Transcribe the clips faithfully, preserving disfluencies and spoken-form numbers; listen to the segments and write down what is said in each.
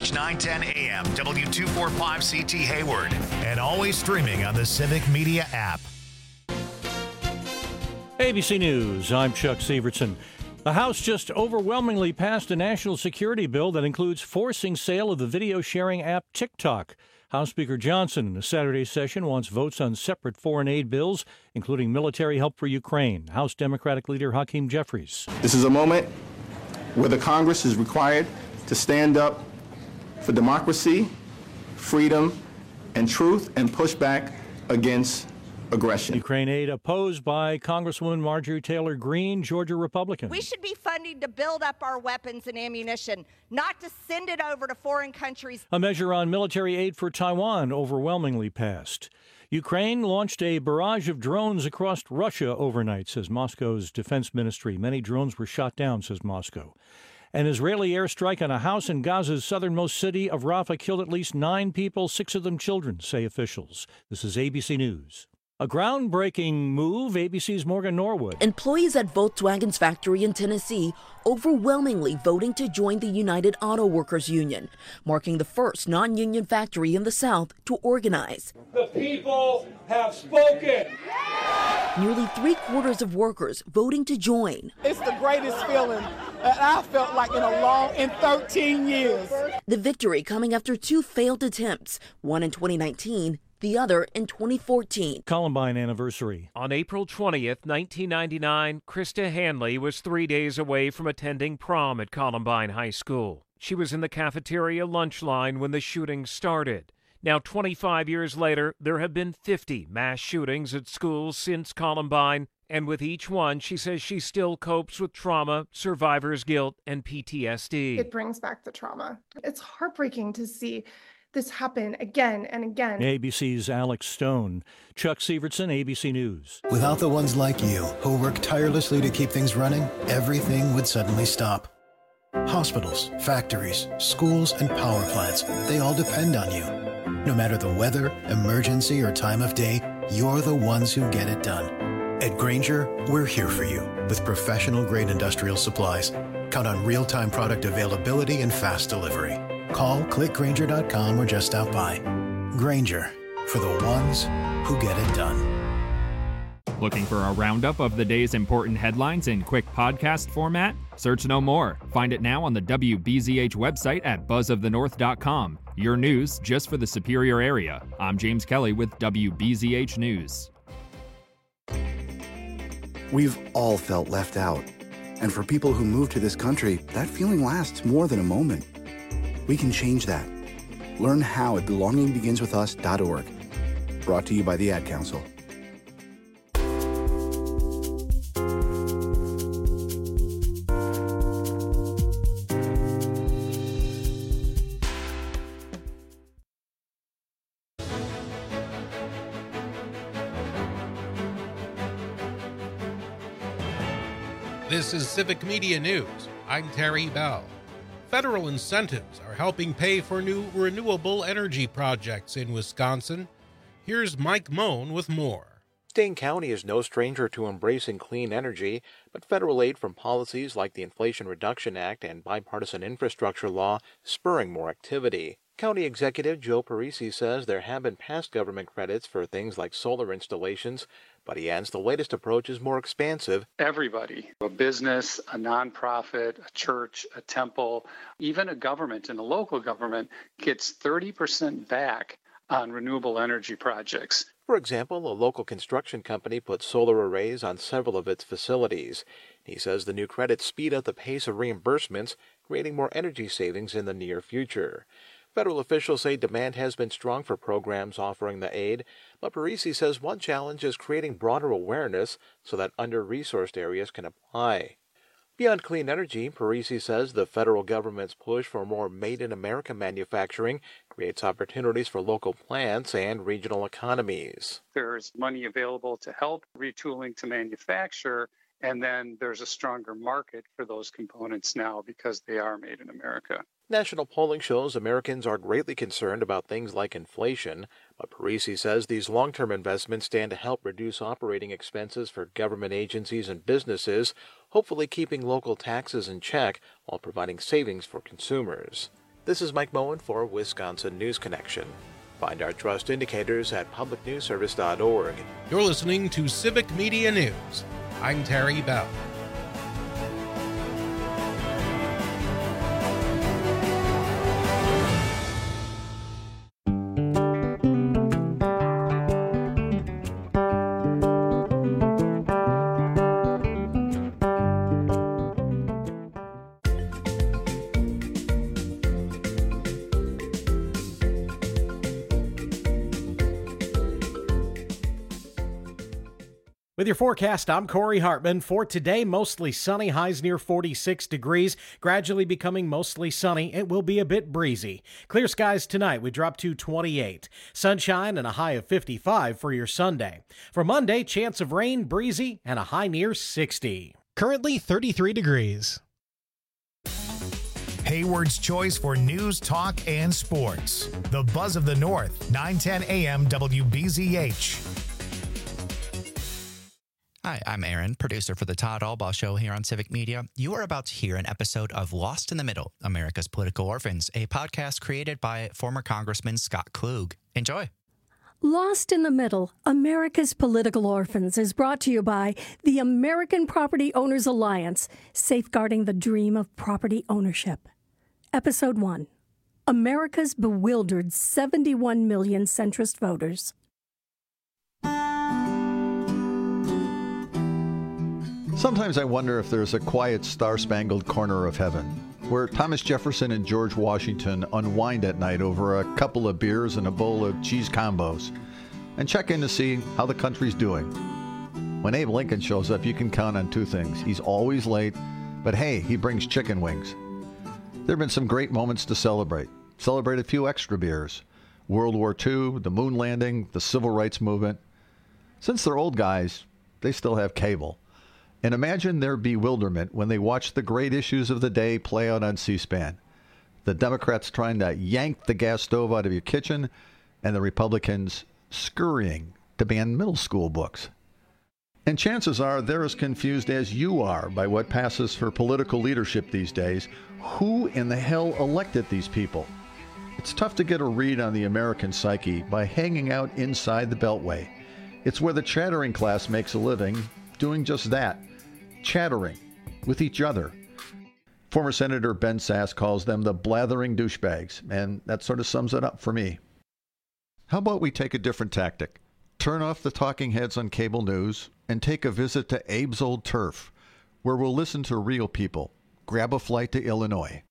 H nine ten A M, W two forty-five C T Hayward, and always streaming on the Civic Media app. A B C News, I'm Chuck Severson. The House just overwhelmingly passed a national security bill that includes forcing sale of the video sharing app TikTok. House Speaker Johnson in the Saturday session wants votes on separate foreign aid bills, including military help for Ukraine. House Democratic Leader Hakeem Jeffries. This is a moment where the Congress is required to stand up for democracy, freedom, and truth, and push back against aggression. Ukraine aid opposed by Congresswoman Marjorie Taylor Greene, Georgia Republican. We should be funding to build up our weapons and ammunition, not to send it over to foreign countries. A measure on military aid for Taiwan overwhelmingly passed. Ukraine launched a barrage of drones across Russia overnight, says Moscow's defense ministry. Many drones were shot down, says Moscow. An Israeli airstrike on a house in Gaza's southernmost city of Rafah killed at least nine people, six of them children, say officials. This is A B C News. A groundbreaking move, A B C's Morgan Norwood. Employees at Volkswagen's factory in Tennessee overwhelmingly voting to join the United Auto Workers Union, marking the first non-union factory in the South to organize. The people have spoken. Nearly three quarters of workers voting to join. It's the greatest feeling that I felt like in a long, in thirteen years. The victory coming after two failed attempts, one in twenty nineteen, the other in twenty fourteen. Columbine anniversary. On April twentieth, nineteen ninety-nine, Krista Hanley was three days away from attending prom at Columbine High School. She was in the cafeteria lunch line when the shooting started. Now, twenty-five years later, there have been fifty mass shootings at schools since Columbine, and with each one, she says she still copes with trauma, survivor's guilt, and P T S D. It brings back the trauma. It's heartbreaking to see this happen again and again. A B C's Alex Stone. Chuck Severson, A B C News. Without the ones like you, who work tirelessly to keep things running, everything would suddenly stop. Hospitals, factories, schools, and power plants, they all depend on you. No matter the weather, emergency, or time of day, you're the ones who get it done. At Grainger, we're here for you with professional-grade industrial supplies. Count on real-time product availability and fast delivery. Call, click Grainger dot com, or just stop by. Grainger, for the ones who get it done. Looking for a roundup of the day's important headlines in quick podcast format? Search no more. Find it now on the W B Z H website at buzz of the north dot com. Your news just for the Superior area. I'm James Kelly with W B Z H News. We've all felt left out. And for people who move to this country, that feeling lasts more than a moment. We can change that. Learn how at belonging begins with us dot org. Brought to you by the Ad Council. This is Civic Media News. I'm Terry Bell. Federal incentives are helping pay for new renewable energy projects in Wisconsin. Here's Mike Moan with more. Dane County is no stranger to embracing clean energy, but federal aid from policies like the Inflation Reduction Act and bipartisan infrastructure law spurring more activity. County Executive Joe Parisi says there have been past government credits for things like solar installations, but he adds the latest approach is more expansive. Everybody, a business, a nonprofit, a church, a temple, even a government and a local government gets thirty percent back on renewable energy projects. For example, a local construction company put solar arrays on several of its facilities. He says the new credits speed up the pace of reimbursements, creating more energy savings in the near future. Federal officials say demand has been strong for programs offering the aid, but Parisi says one challenge is creating broader awareness so that under-resourced areas can apply. Beyond clean energy, Parisi says the federal government's push for more made-in-America manufacturing creates opportunities for local plants and regional economies. There's money available to help retooling to manufacture, and then there's a stronger market for those components now because they are made in America. National polling shows Americans are greatly concerned about things like inflation, but Parisi says these long-term investments stand to help reduce operating expenses for government agencies and businesses, hopefully keeping local taxes in check while providing savings for consumers. This is Mike Moen for Wisconsin News Connection. Find our trust indicators at public news service dot org. You're listening to Civic Media News. I'm Terry Bell. With your forecast, I'm Corey Hartman. For today, mostly sunny, highs near forty-six degrees, gradually becoming mostly sunny. It will be a bit breezy. Clear skies tonight, we drop to twenty-eight. Sunshine and a high of fifty-five for your Sunday. For Monday, chance of rain, breezy, and a high near sixty. Currently thirty-three degrees. Hayward's choice for news, talk, and sports. The Buzz of the North, nine ten A M W B Z H. Hi, I'm Aaron, producer for the Todd Albaugh Show here on Civic Media. You are about to hear an episode of Lost in the Middle, America's Political Orphans, a podcast created by former Congressman Scott Klug. Enjoy. Lost in the Middle, America's Political Orphans is brought to you by the American Property Owners Alliance, safeguarding the dream of property ownership. Episode one, America's bewildered seventy-one million centrist voters. Sometimes I wonder if there's a quiet, star-spangled corner of heaven where Thomas Jefferson and George Washington unwind at night over a couple of beers and a bowl of cheese combos and check in to see how the country's doing. When Abe Lincoln shows up, you can count on two things. He's always late, but hey, he brings chicken wings. There have been some great moments to celebrate. Celebrate a few extra beers. World War Two, the moon landing, the civil rights movement. Since they're old guys, they still have cable. And imagine their bewilderment when they watch the great issues of the day play out on C-SPAN. The Democrats trying to yank the gas stove out of your kitchen, and the Republicans scurrying to ban middle school books. And chances are they're as confused as you are by what passes for political leadership these days. Who in the hell elected these people? It's tough to get a read on the American psyche by hanging out inside the Beltway. It's where the chattering class makes a living, doing just that. Chattering with each other. Former Senator Ben Sasse calls them the blathering douchebags, and that sort of sums it up for me. How about we take a different tactic? Turn off the talking heads on cable news and take a visit to Abe's Old Turf, where we'll listen to real people. Grab a flight to Illinois.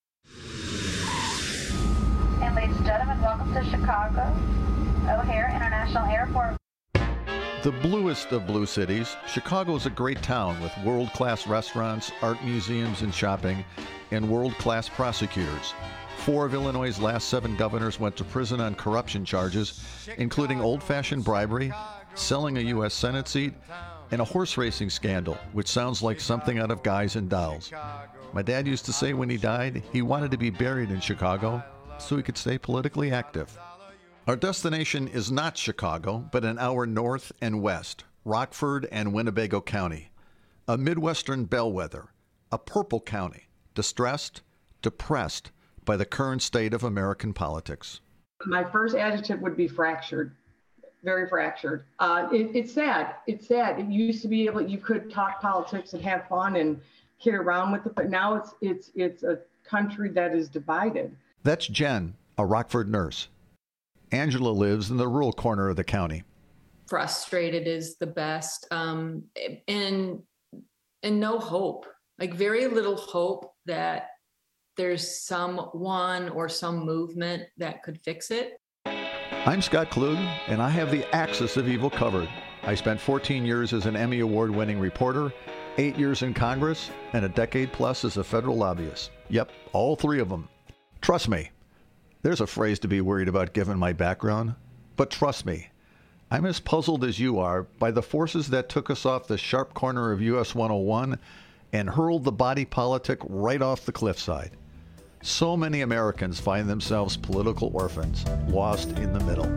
And ladies and gentlemen, welcome to Chicago O'Hare International Airport. The bluest of blue cities, Chicago is a great town with world-class restaurants, art museums and shopping, and world-class prosecutors. Four of Illinois' last seven governors went to prison on corruption charges, including old-fashioned bribery, selling a U S Senate seat, and a horse racing scandal, which sounds like something out of Guys and Dolls. My dad used to say when he died, he wanted to be buried in Chicago so he could stay politically active. Our destination is not Chicago, but an hour north and west, Rockford and Winnebago County. A Midwestern bellwether, a purple county, distressed, depressed by the current state of American politics. My first adjective would be fractured, very fractured. Uh, it, it's sad, it's sad. It used to be able, you could talk politics and have fun and kid around with it, but now it's, it's, it's a country that is divided. That's Jen, a Rockford nurse. Angela lives in the rural corner of the county. Frustrated is the best, um, and and no hope, like very little hope that there's someone or some movement that could fix it. I'm Scott Klug, and I have the axis of evil covered. I spent fourteen years as an Emmy Award-winning reporter, eight years in Congress, and a decade plus as a federal lobbyist. Yep, all three of them. Trust me. There's a phrase to be worried about given my background, but trust me, I'm as puzzled as you are by the forces that took us off the sharp corner of U S one oh one and hurled the body politic right off the cliffside. So many Americans find themselves political orphans, lost in the middle.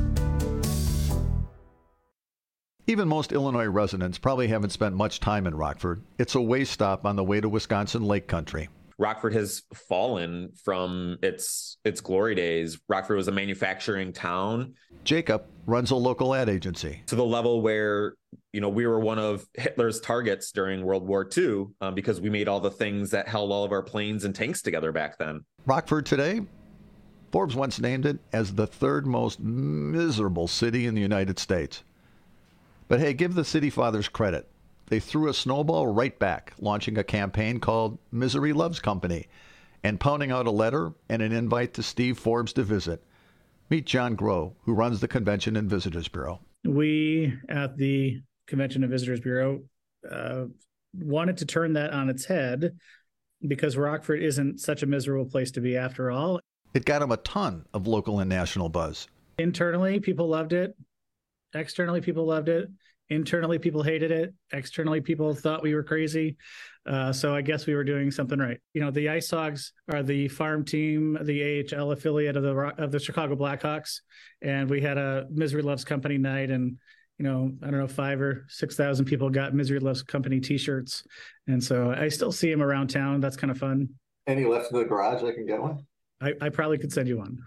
Even most Illinois residents probably haven't spent much time in Rockford. It's a way stop on the way to Wisconsin Lake Country. Rockford has fallen from its its glory days. Rockford was a manufacturing town. Jacob runs a local ad agency. To the level where, you know, we were one of Hitler's targets during World War Two um, because we made all the things that held all of our planes and tanks together back then. Rockford today, Forbes once named it as the third most miserable city in the United States. But hey, give the city fathers credit. They threw a snowball right back, launching a campaign called Misery Loves Company and pounding out a letter and an invite to Steve Forbes to visit. Meet John Groh, who runs the Convention and Visitors Bureau. We at the Convention and Visitors Bureau uh, wanted to turn that on its head because Rockford isn't such a miserable place to be after all. It got him a ton of local and national buzz. Internally, people loved it. Externally, people loved it. Internally, people hated it. Externally, people thought we were crazy. Uh, so I guess we were doing something right. You know, the Ice Hogs are the farm team, the A H L affiliate of the of the Chicago Blackhawks, and we had a Misery Loves Company night, and you know, I don't know, five or six thousand people got Misery Loves Company T-shirts, and so I still see them around town. That's kind of fun. Any left in the garage? I can get one. I, I probably could send you one.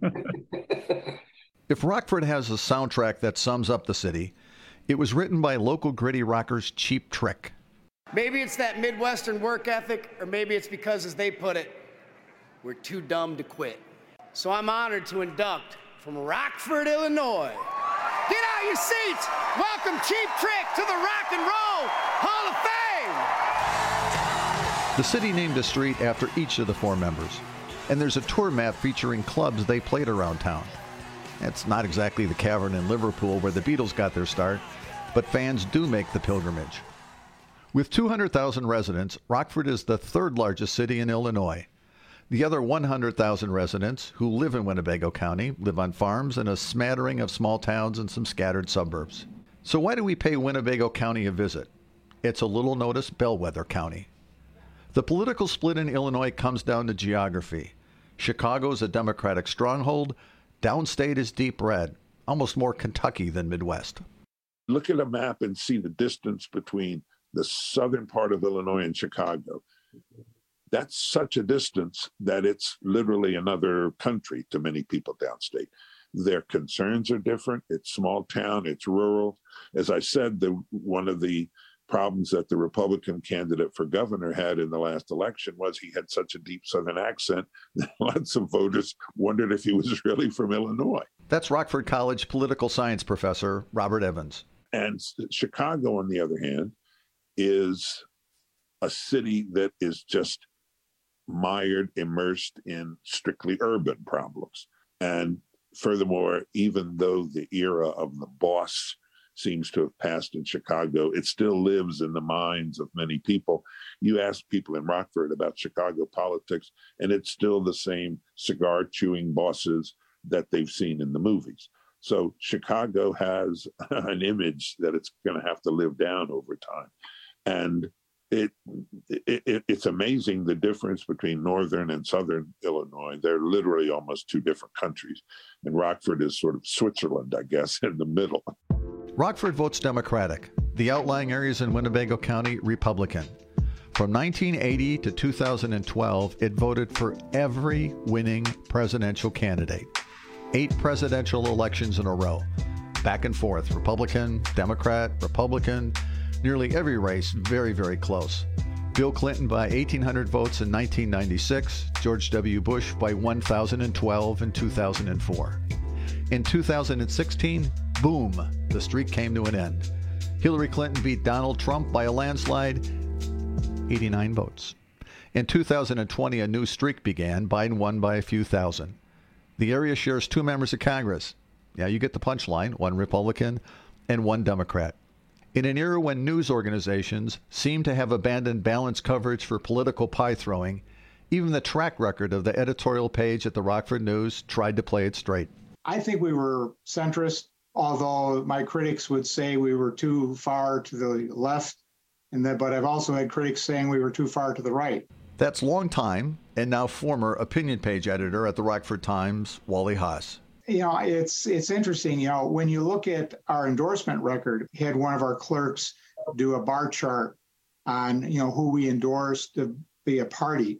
If Rockford has a soundtrack that sums up the city, it was written by local gritty rockers Cheap Trick. Maybe it's that Midwestern work ethic, or maybe it's because, as they put it, we're too dumb to quit. So I'm honored to induct from Rockford, Illinois. Get out your seats! Welcome Cheap Trick to the Rock and Roll Hall of Fame! The city named a street after each of the four members, and there's a tour map featuring clubs they played around town. It's not exactly the Cavern in Liverpool where the Beatles got their start, but fans do make the pilgrimage. With two hundred thousand residents, Rockford is the third largest city in Illinois. The other one hundred thousand residents who live in Winnebago County live on farms and a smattering of small towns and some scattered suburbs. So why do we pay Winnebago County a visit? It's a little-noticed bellwether county. The political split in Illinois comes down to geography. Chicago's a Democratic stronghold. Downstate is deep red, almost more Kentucky than Midwest. Look at a map and see the distance between the southern part of Illinois and Chicago. That's such a distance that it's literally another country to many people downstate. Their concerns are different. It's small town, it's rural. As I said, the, one of the problems that the Republican candidate for governor had in the last election was he had such a deep Southern accent that lots of voters wondered if he was really from Illinois. That's Rockford College political science professor Robert Evans. And Chicago, on the other hand, is a city that is just mired, immersed in strictly urban problems. And furthermore, even though the era of the boss seems to have passed in Chicago, it still lives in the minds of many people. You ask people in Rockford about Chicago politics, and it's still the same cigar-chewing bosses that they've seen in the movies. So Chicago has an image that it's going to have to live down over time. And it, it it's amazing the difference between northern and southern Illinois. They're literally almost two different countries. And Rockford is sort of Switzerland, I guess, in the middle. Rockford votes Democratic. The outlying areas in Winnebago County, Republican. From nineteen eighty to two thousand twelve, it voted for every winning presidential candidate. Eight presidential elections in a row. Back and forth, Republican, Democrat, Republican. Nearly every race very, very close. Bill Clinton by eighteen hundred votes in nineteen ninety-six, George W. Bush by one thousand twelve in two thousand four. In two thousand sixteen, boom, the streak came to an end. Hillary Clinton beat Donald Trump by a landslide, eighty-nine votes. In two thousand twenty, a new streak began. Biden won by a few thousand. The area shares two members of Congress. Yeah, you get the punchline, one Republican and one Democrat. In an era when news organizations seem to have abandoned balanced coverage for political pie-throwing, even the track record of the editorial page at the Rockford News tried to play it straight. I think we were centrist, although my critics would say we were too far to the left, and that, but I've also had critics saying we were too far to the right. That's longtime and now former opinion page editor at the Rockford Times, Wally Haas. You know, it's it's interesting, you know, when you look at our endorsement record, we had one of our clerks do a bar chart on, you know, who we endorsed to be a party.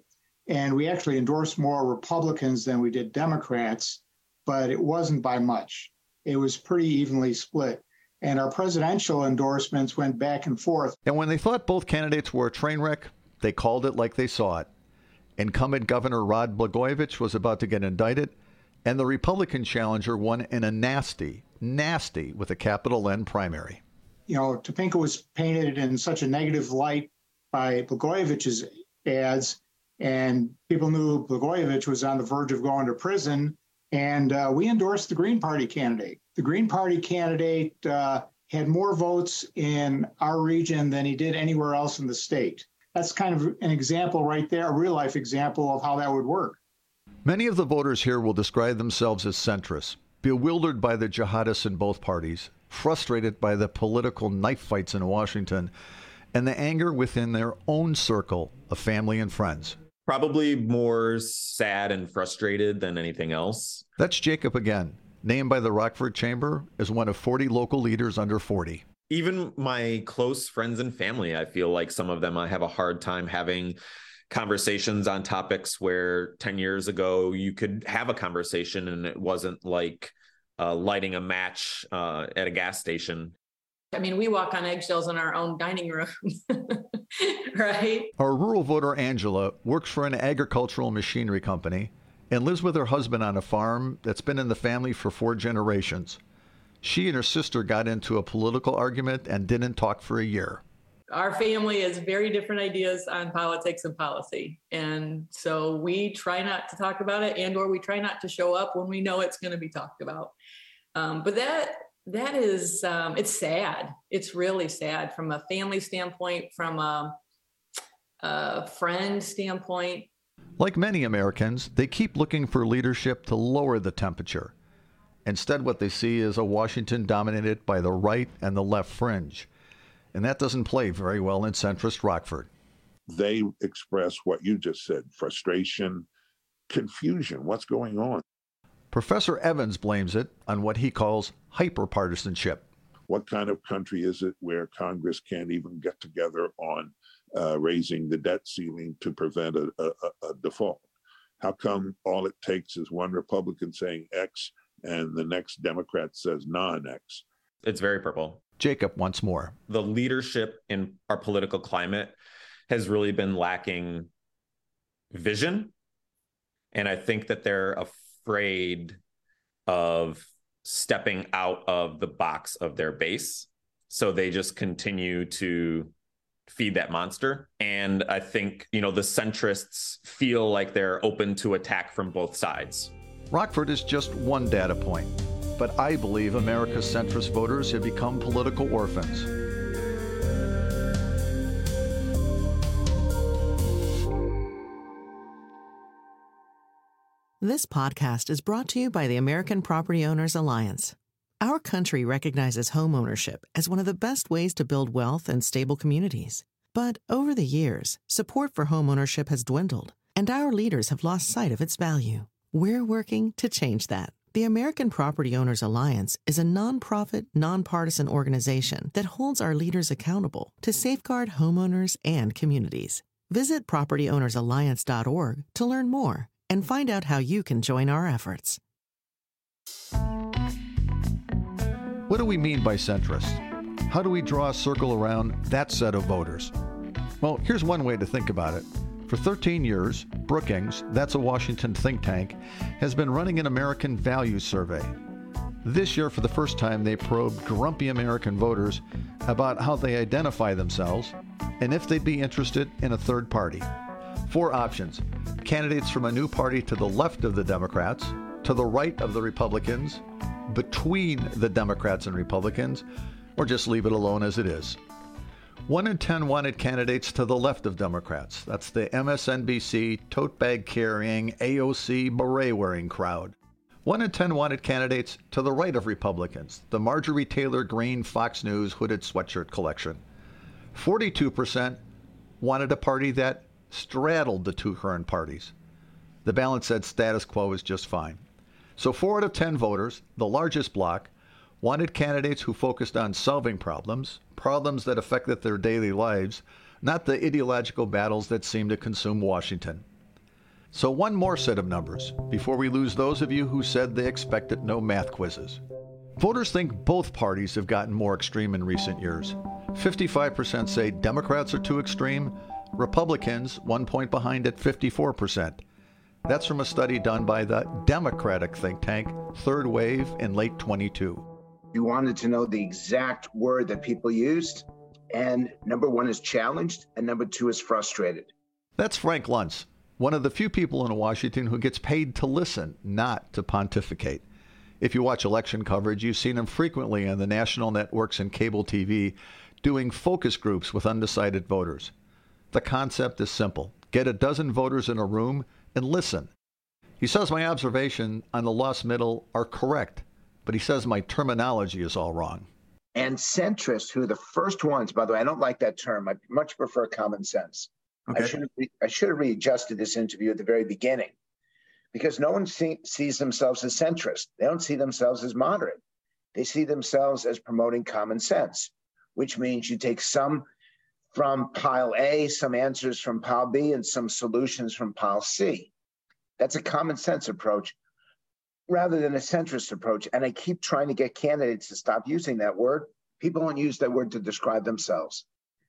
And we actually endorsed more Republicans than we did Democrats, but it wasn't by much. It was pretty evenly split. And our presidential endorsements went back and forth. And when they thought both candidates were a train wreck, they called it like they saw it. Incumbent Governor Rod Blagojevich was about to get indicted, and the Republican challenger won in a nasty, nasty, with a capital N, primary. You know, Topinka was painted in such a negative light by Blagojevich's ads, and people knew Blagojevich was on the verge of going to prison, and uh, we endorsed the Green Party candidate. The Green Party candidate uh, had more votes in our region than he did anywhere else in the state. That's kind of an example right there, a real-life example of how that would work. Many of the voters here will describe themselves as centrists, bewildered by the jihadists in both parties, frustrated by the political knife fights in Washington, and the anger within their own circle of family and friends. Probably more sad and frustrated than anything else. That's Jacob again, named by the Rockford Chamber as one of forty local leaders under forty. Even my close friends and family, I feel like some of them I have a hard time having conversations on topics where ten years ago you could have a conversation and it wasn't like uh, lighting a match uh, at a gas station. I mean, we walk on eggshells in our own dining room, right? Our rural voter, Angela, works for an agricultural machinery company and lives with her husband on a farm that's been in the family for four generations. She and her sister got into a political argument and didn't talk for a year. Our family has very different ideas on politics and policy. And so we try not to talk about it, and or we try not to show up when we know it's going to be talked about. Um, but that that is, um, it's sad. It's really sad from a family standpoint, from a, a friend standpoint. Like many Americans, they keep looking for leadership to lower the temperature. Instead, what they see is a Washington dominated by the right and the left fringe. And that doesn't play very well in centrist Rockford. They express what you just said, frustration, confusion. What's going on? Professor Evans blames it on what he calls hyperpartisanship. What kind of country is it where Congress can't even get together on uh, raising the debt ceiling to prevent a, a, a default? How come all it takes is one Republican saying X and the next Democrat says non-X? It's very purple. Jacob once more. The leadership in our political climate has really been lacking vision. And I think that they're afraid of stepping out of the box of their base. So they just continue to feed that monster. And I think, you know, the centrists feel like they're open to attack from both sides. Rockford is just one data point, but I believe America's centrist voters have become political orphans. This podcast is brought to you by the American Property Owners Alliance. Our country recognizes homeownership as one of the best ways to build wealth and stable communities. But over the years, support for homeownership has dwindled, and our leaders have lost sight of its value. We're working to change that. The American Property Owners Alliance is a nonprofit, nonpartisan organization that holds our leaders accountable to safeguard homeowners and communities. Visit property owners alliance dot org to learn more and find out how you can join our efforts. What do we mean by centrist? How do we draw a circle around that set of voters? Well, here's one way to think about it. For thirteen years, Brookings, that's a Washington think tank, has been running an American values survey. This year, for the first time, they probed grumpy American voters about how they identify themselves and if they'd be interested in a third party. Four options: candidates from a new party to the left of the Democrats, to the right of the Republicans, between the Democrats and Republicans, or just leave it alone as it is. One in ten wanted candidates to the left of Democrats. That's the M S N B C, tote bag carrying, A O C, beret wearing crowd. One in ten wanted candidates to the right of Republicans, the Marjorie Taylor Greene Fox News hooded sweatshirt collection. forty-two percent wanted a party that straddled the two current parties. The balance said status quo is just fine. So four out of ten voters, the largest bloc, wanted candidates who focused on solving problems, problems that affected their daily lives, not the ideological battles that seem to consume Washington. So one more set of numbers before we lose those of you who said they expected no math quizzes. Voters think both parties have gotten more extreme in recent years. fifty-five percent say Democrats are too extreme. Republicans, one point behind at fifty-four percent. That's from a study done by the Democratic think tank Third Wave in late twenty-two. You wanted to know the exact word that people used, and number one is challenged, and number two is frustrated. That's Frank Luntz, one of the few people in Washington who gets paid to listen, not to pontificate. If you watch election coverage, you've seen him frequently on the national networks and cable T V doing focus groups with undecided voters. The concept is simple. Get a dozen voters in a room and listen. He says my observation on the lost middle are correct, but he says my terminology is all wrong. And centrists, who are the first ones, by the way, I don't like that term. I much prefer common sense. Okay. I should have re- I should have readjusted this interview at the very beginning, because no one see, sees themselves as centrist. They don't see themselves as moderate. They see themselves as promoting common sense, which means you take some from pile A, some answers from pile B, and some solutions from pile C. That's a common sense approach rather than a centrist approach. And I keep trying to get candidates to stop using that word. People don't use that word to describe themselves.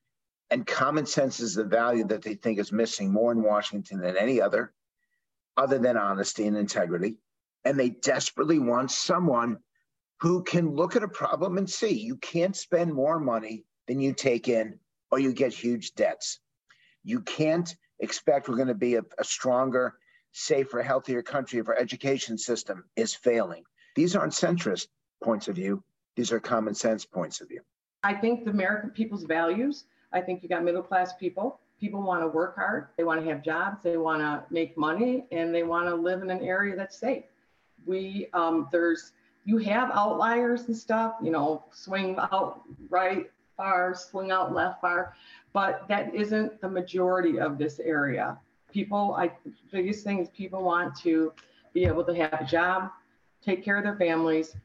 And common sense is the value that they think is missing more in Washington than any other, other than honesty and integrity. And they desperately want someone who can look at a problem and see you can't spend more money than you take in, or you get huge debts. You can't expect we're going to be a, a stronger, safer, healthier country if our education system is failing. These aren't centrist points of view. These are common sense points of view. I think the American people's values, I think you got middle-class people. People want to work hard. They want to have jobs. They want to make money, and they want to live in an area that's safe. We, um, there's, you have outliers and stuff, you know, swing out right far, swing out left far, but that isn't the majority of this area. People, I, biggest thing is people want to be able to have a job, take care of their families,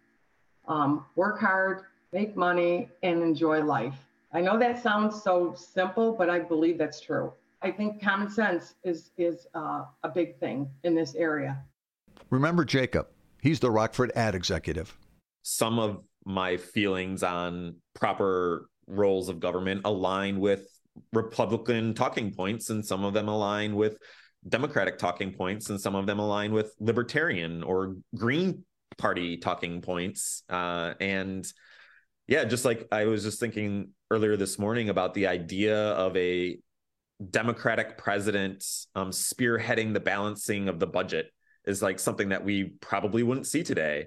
um, work hard, make money, and enjoy life. I know that sounds so simple, but I believe that's true. I think common sense is, is uh, a big thing in this area. Remember Jacob. He's the Rockford ad executive. Some of my feelings on proper roles of government align with Republican talking points, and some of them align with Democratic talking points, and some of them align with Libertarian or Green Party talking points. Uh, and yeah, just like I was just thinking earlier this morning about the idea of a Democratic president um, spearheading the balancing of the budget is like something that we probably wouldn't see today.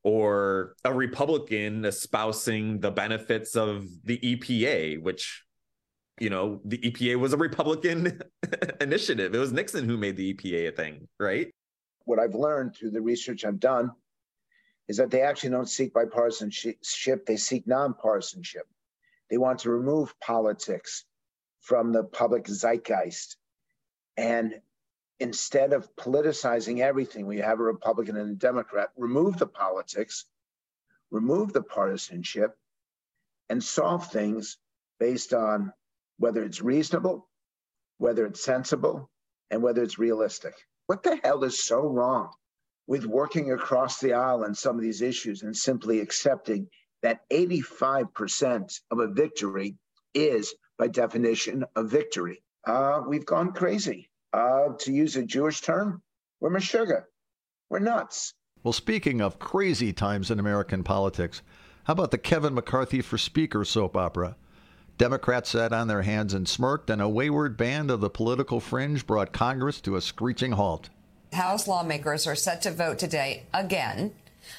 Or a Republican espousing the benefits of the E P A, which, you know, the E P A was a Republican initiative. It was Nixon who made the E P A a thing, right? What I've learned through the research I've done is that they actually don't seek bipartisanship, they seek nonpartisanship. They want to remove politics from the public zeitgeist. And instead of politicizing everything, we have a Republican and a Democrat, remove the politics, remove the partisanship, and solve things based on whether it's reasonable, whether it's sensible, and whether it's realistic. What the hell is so wrong with working across the aisle on some of these issues and simply accepting that eighty-five percent of a victory is, by definition, a victory? Uh, we've gone crazy. Uh, to use a Jewish term, we're meshuggah. We're nuts. Well, speaking of crazy times in American politics, how about the Kevin McCarthy for Speaker soap opera? Democrats sat on their hands and smirked, and a wayward band of the political fringe brought Congress to a screeching halt. House lawmakers are set to vote today again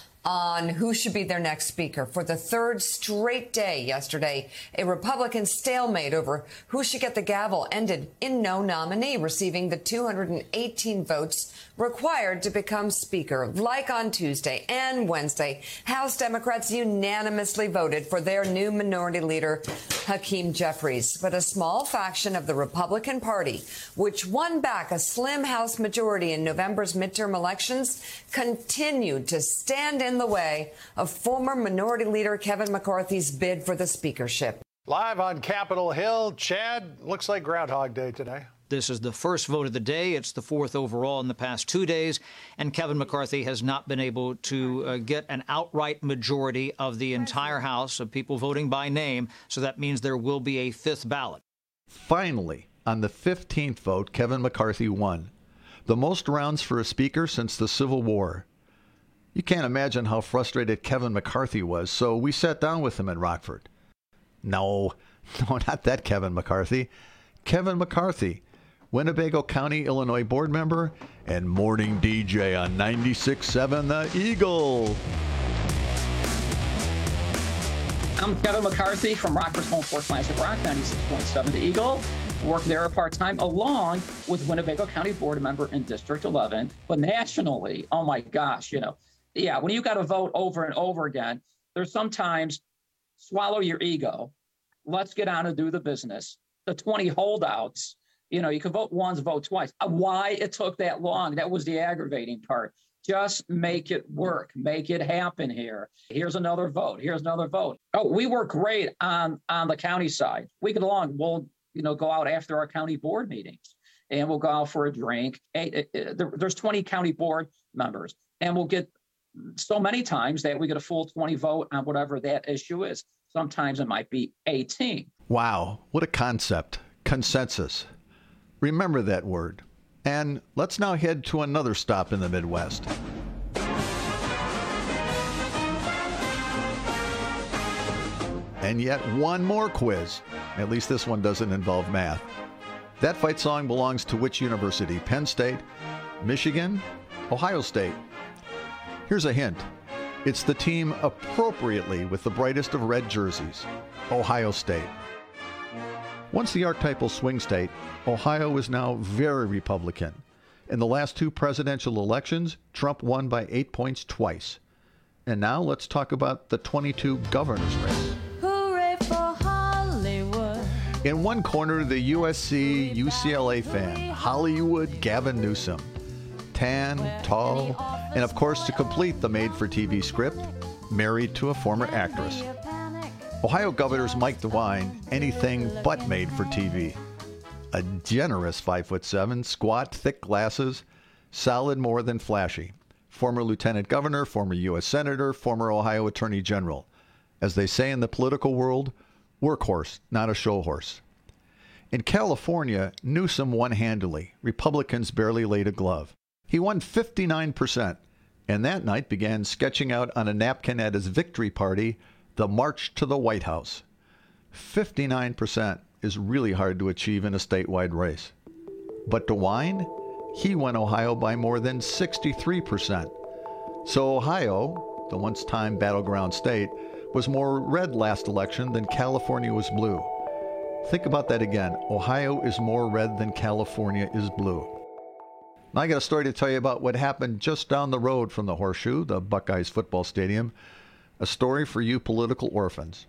on who should be their next speaker. For the third straight day yesterday, a Republican stalemate over who should get the gavel ended in no nominee receiving the two hundred eighteen votes required to become speaker. Like on Tuesday and Wednesday, House Democrats unanimously voted for their new minority leader, Hakeem Jeffries. But a small faction of the Republican Party, which won back a slim House majority in November's midterm elections, continued to stand in the way of former minority leader Kevin McCarthy's bid for the speakership. Live on Capitol Hill, Chad, looks like Groundhog Day today. This is the first vote of the day. It's the fourth overall in the past two days, and Kevin McCarthy has not been able to uh, get an outright majority of the entire House of people voting by name, so that means there will be a fifth ballot. Finally, on the fifteenth vote, Kevin McCarthy won. The most rounds for a speaker since the Civil War. You can't imagine how frustrated Kevin McCarthy was, so we sat down with him in Rockford. No, no, not that Kevin McCarthy. Kevin McCarthy, Winnebago County, Illinois board member and morning D J on ninety-six point seven The Eagle. I'm Kevin McCarthy from Rockford's home for Classic Rock, ninety-six point seven The Eagle. Work there part-time along with Winnebago County board member in District eleven. But nationally, oh my gosh, you know, yeah, when you got to vote over and over again, there's sometimes swallow your ego. Let's get on and do the business. The twenty holdouts, you know, you can vote once, vote twice. Why it took that long, that was the aggravating part. Just make it work. Make it happen here. Here's another vote. Here's another vote. Oh, we work great on, on the county side. We get along. We'll, you know, go out after our county board meetings and we'll go out for a drink. There's twenty county board members and we'll get so many times that we get a full twenty vote on whatever that issue is. Sometimes it might be eighteen. Wow, what a concept. Consensus. Remember that word. And let's now head to another stop in the Midwest. And yet one more quiz. At least this one doesn't involve math. That fight song belongs to which university? Penn State, Michigan, Ohio State? Here's a hint. It's the team appropriately with the brightest of red jerseys, Ohio State. Once the archetypal swing state, Ohio is now very Republican. In the last two presidential elections, Trump won by eight points twice. And now let's talk about the twenty-two governor's race. Hooray for Hollywood. In one corner, the U S C U C L A fan, Hollywood Gavin Newsom. Tan, tall, and of course, to complete the made-for-T V script, married to a former actress. Ohio Governor's Mike DeWine, anything but made for T V. A generous five foot seven, squat, thick glasses, solid more than flashy. Former Lieutenant Governor, former U S Senator, former Ohio Attorney General. As they say in the political world, workhorse, not a show horse. In California, Newsom won handily. Republicans barely laid a glove. He won fifty-nine percent, and that night began sketching out on a napkin at his victory party the march to the White House. fifty-nine percent is really hard to achieve in a statewide race. But DeWine, he won Ohio by more than sixty-three percent. So Ohio, the once-time battleground state, was more red last election than California was blue. Think about that again. Ohio is more red than California is blue. Now I got a story to tell you about what happened just down the road from the Horseshoe, the Buckeyes football stadium. A story for you political orphans.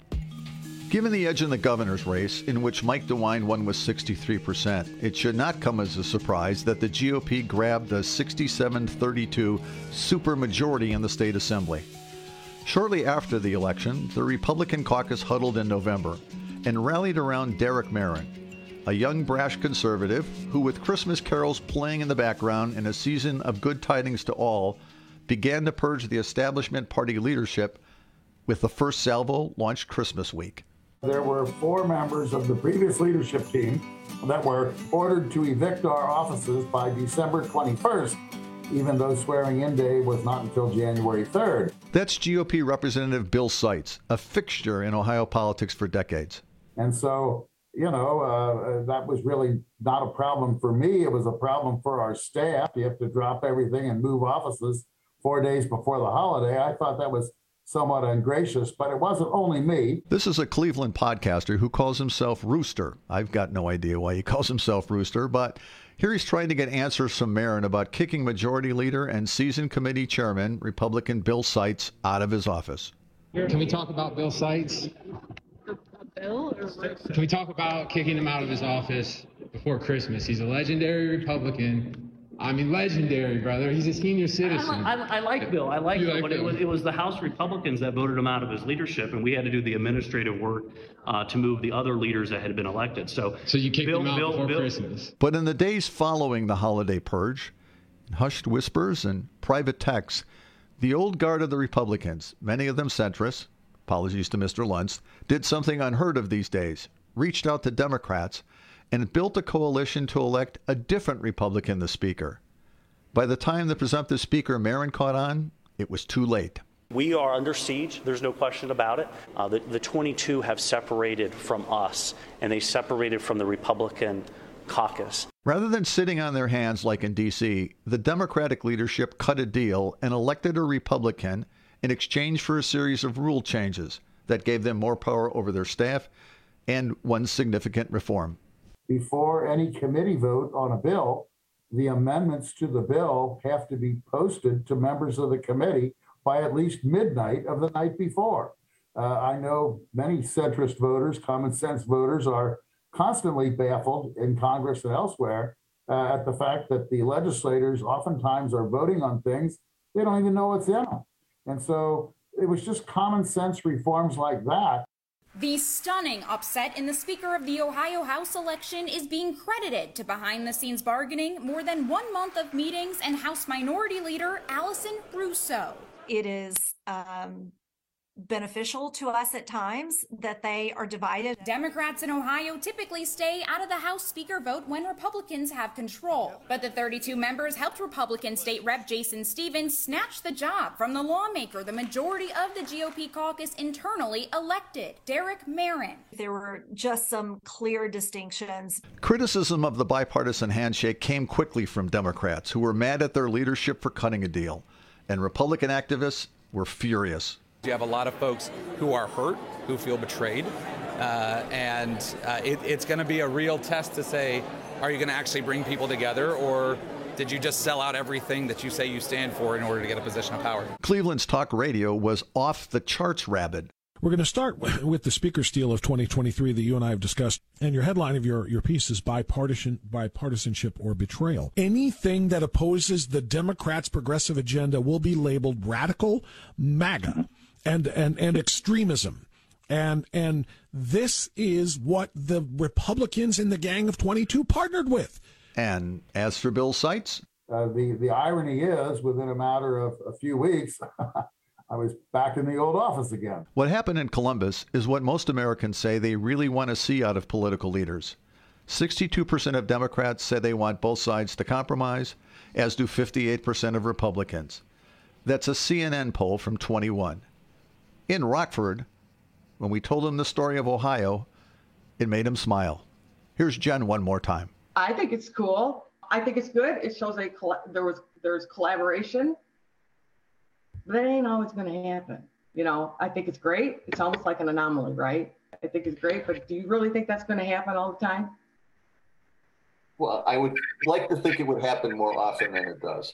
Given the edge in the governor's race, in which Mike DeWine won with sixty-three percent, it should not come as a surprise that the G O P grabbed a sixty-seven thirty-two supermajority in the state assembly. Shortly after the election, the Republican caucus huddled in November and rallied around Derek Marin, a young brash conservative who, with Christmas carols playing in the background and a season of good tidings to all, began to purge the establishment party leadership with the first salvo launched Christmas week. There were four members of the previous leadership team that were ordered to evict our offices by December twenty-first, even though swearing-in day was not until January third. That's G O P Representative Bill Seitz, a fixture in Ohio politics for decades. And so, you know, uh, that was really not a problem for me. It was a problem for our staff. You have to drop everything and move offices four days before the holiday. I thought that was somewhat ungracious, but it wasn't only me. This is a Cleveland podcaster who calls himself Rooster. I've got no idea why he calls himself Rooster, but here he's trying to get answers from Marin about kicking Majority Leader and Season Committee Chairman, Republican Bill Seitz, out of his office. Can we talk about Bill Seitz? Bill? Or Can we talk about kicking him out of his office before Christmas? He's a legendary Republican I mean, legendary, brother. He's a senior citizen. I, I, I like Bill. I like You Bill, like but it Bill. was, it was the House Republicans that voted him out of his leadership, and we had to do the administrative work uh, to move the other leaders that had been elected. So, So you kicked Bill, him out Bill, before Bill, Christmas. But in the days following the holiday purge, in hushed whispers and private texts, the old guard of the Republicans, many of them centrists, apologies to Mister Luntz, did something unheard of these days, reached out to Democrats, and built a coalition to elect a different Republican the Speaker. By the time the presumptive Speaker, Marin, caught on, it was too late. We are under siege. There's no question about it. Uh, the, the twenty-two have separated from us, and they separated from the Republican caucus. Rather than sitting on their hands like in D C, the Democratic leadership cut a deal and elected a Republican in exchange for a series of rule changes that gave them more power over their staff and one significant reform. Before any committee vote on a bill, the amendments to the bill have to be posted to members of the committee by at least midnight of the night before. Uh, I know many centrist voters, common sense voters, are constantly baffled in Congress and elsewhere uh, at the fact that the legislators oftentimes are voting on things they don't even know what's in them. And so it was just common sense reforms like that. The stunning upset in the Speaker of the Ohio House election is being credited to behind-the-scenes bargaining, more than one month of meetings, and House Minority Leader Allison Russo. It is um, beneficial to us at times that they are divided. Democrats in Ohio typically stay out of the House Speaker vote when Republicans have control. But the thirty-two members helped Republican State Rep Jason Stevens snatch the job from the lawmaker the majority of the G O P caucus internally elected, Derek Marin. There were just some clear distinctions. Criticism of the bipartisan handshake came quickly from Democrats who were mad at their leadership for cutting a deal, and Republican activists were furious. You have a lot of folks who are hurt, who feel betrayed, uh, and uh, it, it's going to be a real test to say, are you going to actually bring people together, or did you just sell out everything that you say you stand for in order to get a position of power? Cleveland's talk radio was off the charts rabid. We're going to start with the speaker steal of twenty twenty-three that you and I have discussed. And your headline of your, your piece is bipartisan, bipartisanship or betrayal. Anything that opposes the Democrats' progressive agenda will be labeled radical, MAGA, and, and, and extremism. And, and this is what the Republicans in the Gang of twenty-two partnered with. And as for Bill Seitz? Uh, the, the irony is, within a matter of a few weeks, I was back in the old office again. What happened in Columbus is what most Americans say they really want to see out of political leaders. sixty-two percent of Democrats say they want both sides to compromise, as do fifty-eight percent of Republicans. That's a C N N poll from twenty-one. In Rockford, when we told him the story of Ohio, it made him smile. Here's Jen one more time. I think it's cool. I think it's good. It shows a coll- there was there's collaboration. But it ain't always going to happen. You know, I think it's great. It's almost like an anomaly, right? I think it's great, but do you really think that's going to happen all the time? Well, I would like to think it would happen more often than it does.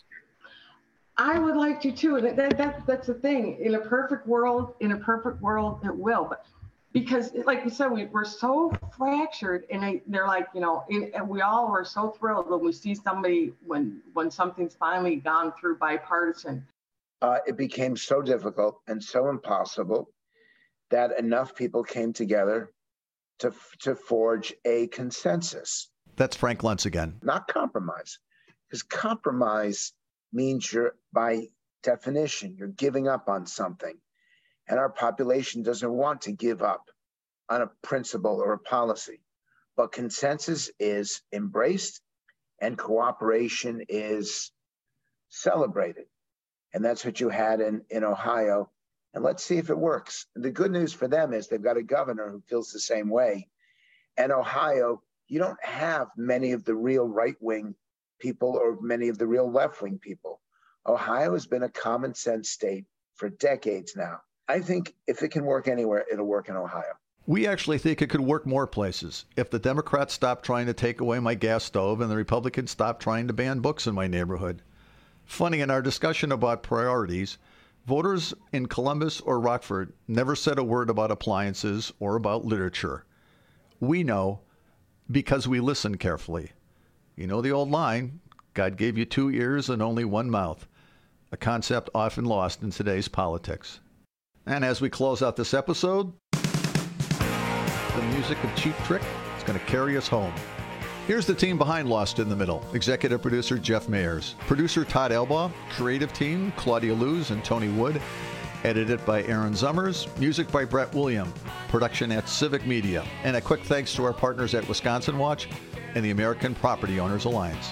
I would like to too. That, that, that that's the thing. In a perfect world, in a perfect world, it will. But because, like you said, we, we're so fractured, and I, they're like, you know, in, and we all were so thrilled when we see somebody when when something's finally gone through bipartisan. Uh, it became so difficult and so impossible that enough people came together to to forge a consensus. That's Frank Luntz again. Not compromise, because compromise means you're, by definition, you're giving up on something. And our population doesn't want to give up on a principle or a policy. But consensus is embraced and cooperation is celebrated. And that's what you had in, in Ohio. And let's see if it works. And the good news for them is they've got a governor who feels the same way. And Ohio, you don't have many of the real right-wing people or many of the real left-wing people. Ohio has been a common sense state for decades now. I think if it can work anywhere, it'll work in Ohio. We actually think it could work more places. If the Democrats stop trying to take away my gas stove and the Republicans stop trying to ban books in my neighborhood. Funny, in our discussion about priorities, voters in Columbus or Rockford never said a word about appliances or about literature. We know because we listen carefully. You know the old line, God gave you two ears and only one mouth, a concept often lost in today's politics. And as we close out this episode, the music of Cheap Trick is going to carry us home. Here's the team behind Lost in the Middle. Executive producer Jeff Mayers. Producer Todd Elbaugh. Creative team Claudia Luz and Tony Wood. Edited by Aaron Zummers. Music by Brett William. Production at Civic Media. And a quick thanks to our partners at Wisconsin Watch and the American Property Owners Alliance.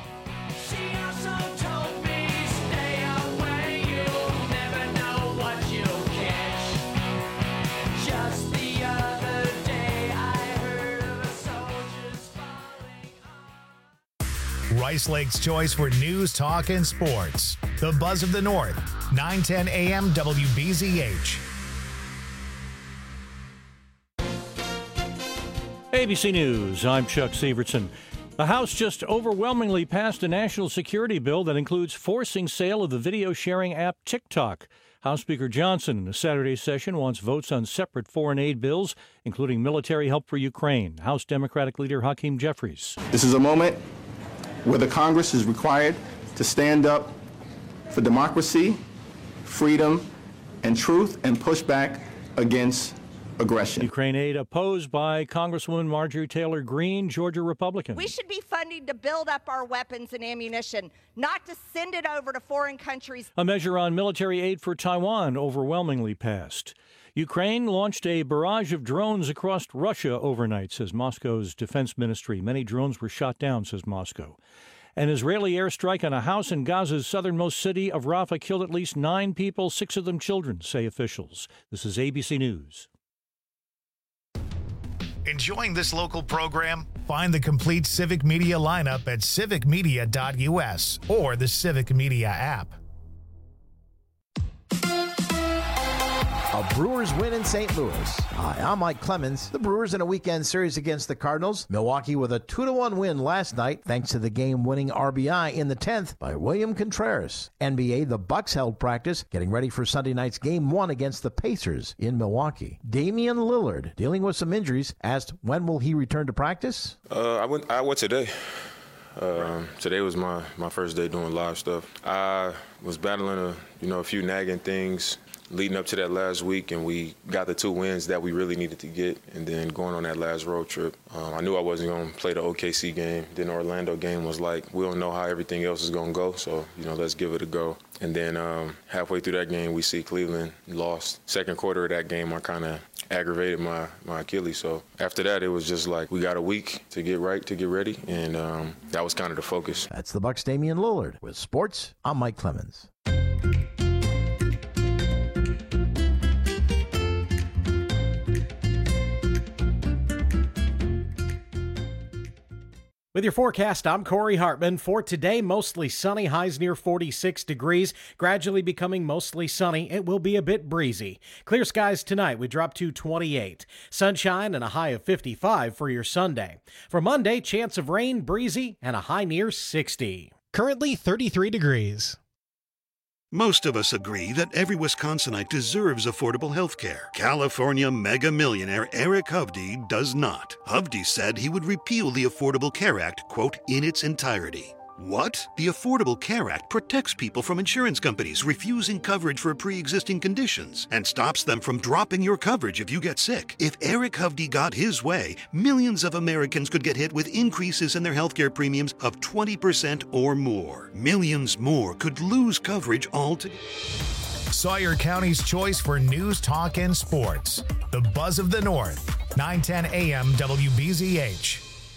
Rice Lake's choice for news, talk, and sports. The Buzz of the North, nine ten A M W B Z H. A B C News, I'm Chuck Severson. The House just overwhelmingly passed a national security bill that includes forcing sale of the video sharing app TikTok. House Speaker Johnson in a Saturday session wants votes on separate foreign aid bills, including military help for Ukraine. House Democratic leader Hakeem Jeffries. This is a moment where the Congress is required to stand up for democracy, freedom, and truth, and push back against aggression. Ukraine aid opposed by Congresswoman Marjorie Taylor Greene, Georgia Republican. We should be funding to build up our weapons and ammunition, not to send it over to foreign countries. A measure on military aid for Taiwan overwhelmingly passed. Ukraine launched a barrage of drones across Russia overnight, says Moscow's defense ministry. Many drones were shot down, says Moscow. An Israeli airstrike on a house in Gaza's southernmost city of Rafah killed at least nine people, six of them children, say officials. This is A B C News. Enjoying this local program? Find the complete Civic Media lineup at civic media dot U S or the Civic Media app. A Brewers win in Saint Louis. Hi, I'm Mike Clemens. The Brewers in a weekend series against the Cardinals. Milwaukee with a two to one win last night thanks to the game-winning R B I in the tenth by William Contreras. N B A, the Bucks held practice, getting ready for Sunday night's game one against the Pacers in Milwaukee. Damian Lillard, dealing with some injuries, asked when will he return to practice? Uh, I went. I went today. Um, today was my, my first day doing live stuff. I was battling a you know a few nagging things leading up to that last week, and we got the two wins that we really needed to get. And then going on that last road trip, um, I knew I wasn't going to play the O K C game. Then the Orlando game was like, we don't know how everything else is going to go, so, you know, let's give it a go. And then um, halfway through that game, we see Cleveland lost. Second quarter of that game, I kind of aggravated my, my Achilles. So after that, it was just like, we got a week to get right, to get ready, and um, that was kind of the focus. That's the Bucks' Damian Lillard. With sports, I'm Mike Clemens. With your forecast, I'm Corey Hartman. For today, mostly sunny, highs near forty-six degrees, gradually becoming mostly sunny. It will be a bit breezy. Clear skies tonight, we drop to twenty-eight. Sunshine and a high of fifty-five for your Sunday. For Monday, chance of rain, breezy, and a high near sixty. Currently thirty-three degrees. Most of us agree that every Wisconsinite deserves affordable health care. California mega millionaire Eric Hovde does not. Hovde said he would repeal the Affordable Care Act, quote, in its entirety. What? The Affordable Care Act protects people from insurance companies refusing coverage for pre-existing conditions and stops them from dropping your coverage if you get sick. If Eric Hovde got his way, millions of Americans could get hit with increases in their healthcare premiums of twenty percent or more. Millions more could lose coverage altogether. Sawyer County's choice for news, talk, and sports. The Buzz of the North, nine ten A M W B Z H.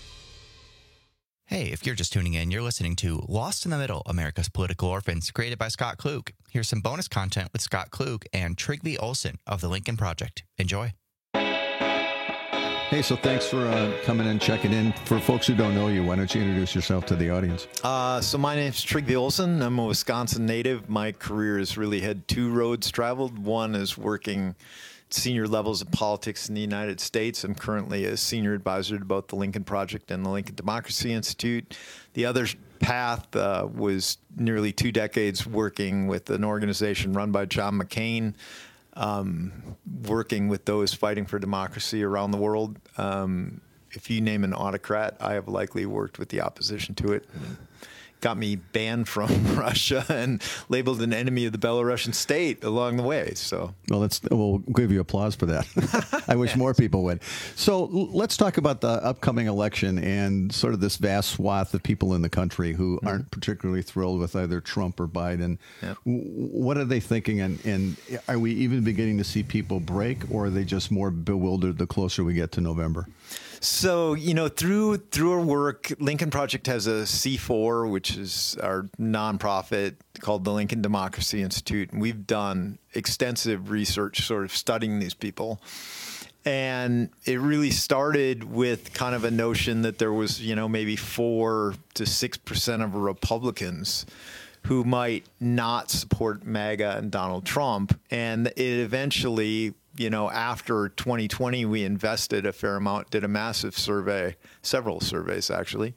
Hey, if you're just tuning in, you're listening to Lost in the Middle, America's Political Orphans, created by Scott Klug. Here's some bonus content with Scott Klug and Trygve Olsen of the Lincoln Project. Enjoy. Hey, so thanks for uh, coming and checking in. For folks who don't know you, why don't you introduce yourself to the audience? Uh, so my name is Trygve Olsen. I'm a Wisconsin native. My career has really had two roads traveled. One is working senior levels of politics in the United States. I'm currently a senior advisor to both the Lincoln Project and the Lincoln Democracy Institute. The other path uh, was nearly two decades working with an organization run by John McCain, um, working with those fighting for democracy around the world. Um, if you name an autocrat, I have likely worked with the opposition to it. got me banned from Russia and labeled an enemy of the Belarusian state along the way. So, well, let's we'll give you applause for that. I wish more people would. So let's talk about the upcoming election and sort of this vast swath of people in the country who mm-hmm. aren't particularly thrilled with either Trump or Biden. Yep. What are they thinking, and, and are we even beginning to see people break, or are they just more bewildered the closer we get to November? So, you know, through through our work, Lincoln Project has a C four, which is our nonprofit called the Lincoln Democracy Institute. And we've done extensive research sort of studying these people. And it really started with kind of a notion that there was, you know, maybe four to six percent of Republicans who might not support MAGA and Donald Trump. And it eventually, you know, after twenty twenty, we invested a fair amount, did a massive survey, several surveys actually,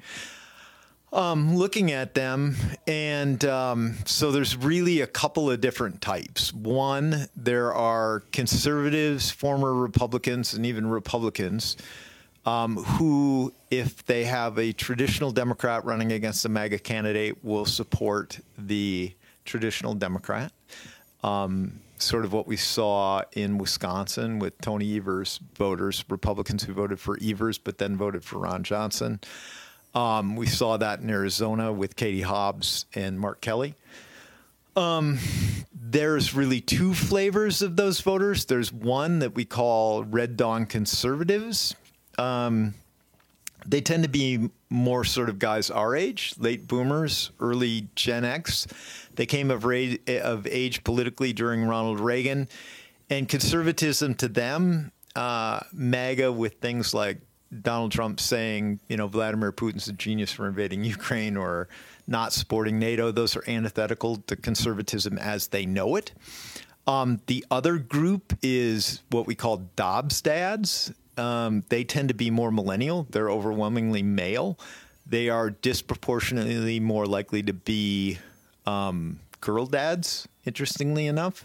um, looking at them. And um, so there's really a couple of different types. One, there are conservatives, former Republicans, and even Republicans um, who, if they have a traditional Democrat running against a MAGA candidate, will support the traditional Democrat. Um, sort of what we saw in Wisconsin with Tony Evers voters, Republicans who voted for Evers but then voted for Ron Johnson. Um, we saw that in Arizona with Katie Hobbs and Mark Kelly. Um, there's really two flavors of those voters. There's one that we call Red Dawn conservatives. Um, they tend to be more sort of guys our age, late boomers, early Gen X. They came of, ra- of age politically during Ronald Reagan. And conservatism to them, uh, MAGA with things like Donald Trump saying, you know, Vladimir Putin's a genius for invading Ukraine or not supporting NATO, those are antithetical to conservatism as they know it. Um, the other group is what we call Dobbs dads. Um, they tend to be more millennial. They're overwhelmingly male. They are disproportionately more likely to be um, girl dads, interestingly enough.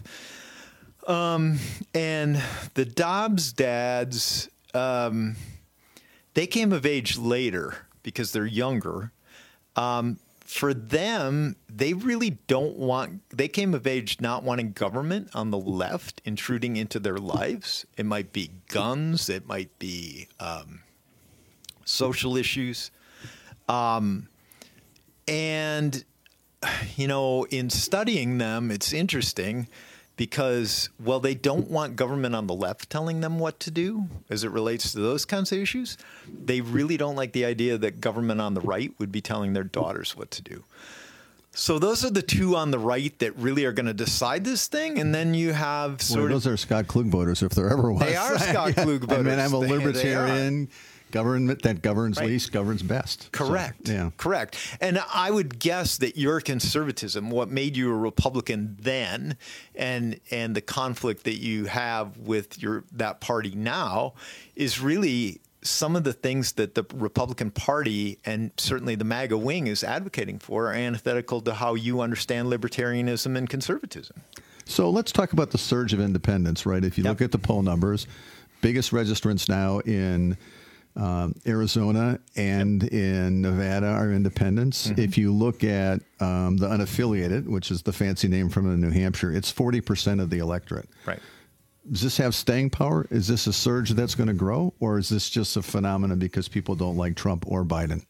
Um, and the Dobbs dads, um, they came of age later because they're younger. Um, for them, they really don't want, they came of age not wanting government on the left intruding into their lives. It might be guns, it might be um, social issues. Um, and, you know, in studying them, it's interesting because, well, they don't want government on the left telling them what to do as it relates to those kinds of issues. They really don't like the idea that government on the right would be telling their daughters what to do. So those are the two on the right that really are going to decide this thing. And then you have sort well, of... Those are Scott Klug voters, if there ever was. They are Scott Klug voters. I mean, I'm a They- libertarian. Government that governs Right. least governs best. Correct. So, yeah. Correct. And I would guess that your conservatism, what made you a Republican then, and and the conflict that you have with your that party now, is really some of the things that the Republican Party and certainly the MAGA wing is advocating for are antithetical to how you understand libertarianism and conservatism. So let's talk about the surge of independents, right? If you yep. look at the poll numbers, biggest registrants now in Um, Arizona and yep. in Nevada are independents. Mm-hmm. If you look at um, the unaffiliated, which is the fancy name from New Hampshire, it's forty percent of the electorate. Right. Does this have staying power? Is this a surge that's going to grow? Or is this just a phenomenon because people don't like Trump or Biden?